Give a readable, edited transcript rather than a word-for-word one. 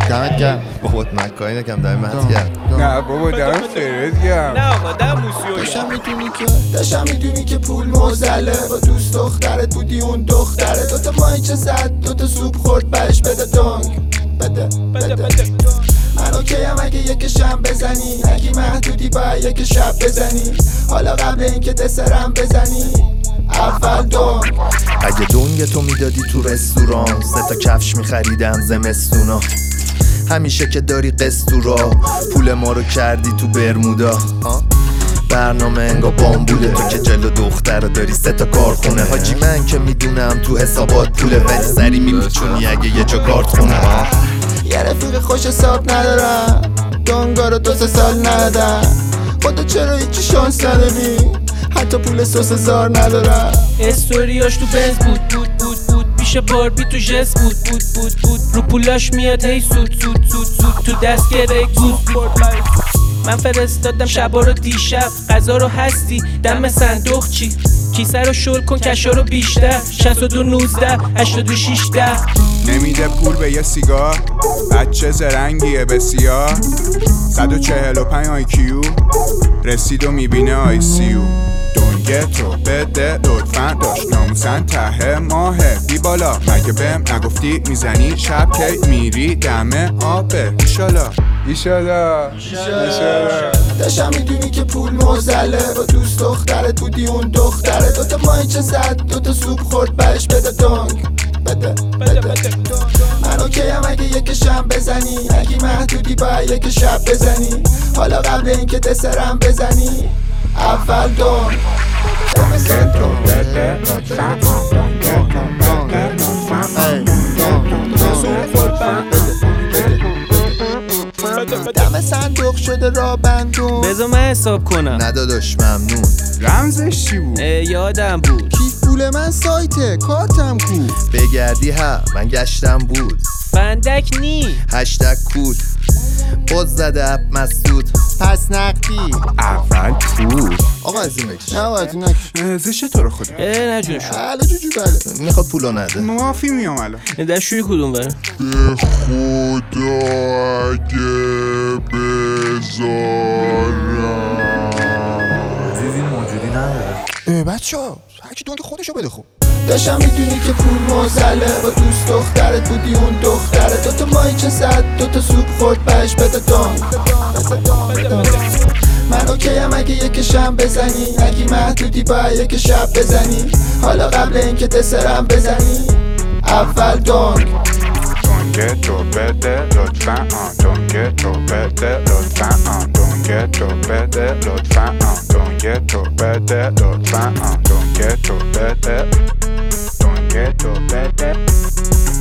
دمت گرم. بابات مکایی نکم دمت گرم. نه بابا دارم خیرت گرم. نه آقا دم موسیو داشتم میدونی که پول موزله، با دوست دخترت بودی اون دختره، دوتا ماهیچه زد دوتا سوپ خورد برش بده دونگ بده. من اوکیم اگه یک شم بزنی، اگه محدودی باید یک شب بزنی، حالا قبل اینکه دسرم بزنی اول دونگ. اگه دونگ تو میدادی تو رستوران، 3 تا کفش میخریدم زمستونا. همیشه که داری قستورا، پول ما رو کردی تو برمودا. برنامه انگا بامبوله، تو که جلو دختر داری 3 تا کارخونه. حاجی من که میدونم تو حسابات پوله، ولی سری میپیچونی اگه یه جا کارت خونه. یه رفیق خوش حساب ندارم، دونگا رو 2-3 سال ندادم. خدا چرا هیچی شانس نداری، حتی پول سس هزار ندارم. استوریاش تو بنز بود پیش باربی تو جس بود رو پولاش میاد هی سود تو دست گره گوز. من فرستادم شبا رو دیشب، غذا رو هستی دم صندوق چی، کیسه رو شل کن کشا رو بیشتر، 62-19-82-16. نمیده پول به یه سیگار، بچه زرنگیه بسیار. 145 آیکیو رسید و میبینه آیسیو. دونگه تو بده لطفا، داشت ناموسن ته ماهه بی بالا. مگه بهم نگفتی میزنی شب کی میری دم آبه؟ ایشالا داشتم میدونی که پول موزله، با دوست دخترت بودی اون دختره، دوتا ماهیچه زد دوتا سوپ خورد برش بده دونگ بده. من اوکیم اگه یک شم بزنی، اگه محدودی باید یک شب بزنی، حالا قبل اینکه دسرم بزنی اول دونگ. دم صندوق شده را بندون، بذار من حساب کنم. نداداش ممنون. رمزش چی بود؟ یادم بود. کیف پول من سایته کارتم کو. بگردی ها من گشتم بود. فندک نی هشتگ کول باز زده اپ مسعود. پس نقدی اول پول. آقا از این بکش. نه باید نکش. زشه تو رو خدا. نه جون شد بله جوجو بله. میخواد پولو نده. معافی میام الان. دستشوی کدوم بره؟ خدا اگه بذارم عزیزی موجودی نداره. بچه ها هرکی دونگ خودشو بده خوب. داشتم میدونی که پول موزله، با دوست دخترت بودی اون دختره، دوتا ماهیچه زد دوتا سوپ خورد برش بده دونگ. من اوکیم اگه یک شم بزنی، اگه محدودی باید یک شب بزنی، حالا قبل اینکه دسرم بزنی اول دونگ. دونگه تو بده لطفا، دونگه تو بده لطفا، دونگه تو بده لطفا، دونگه تو بده لطفا، دونگه تو بده، دونگه تو بده.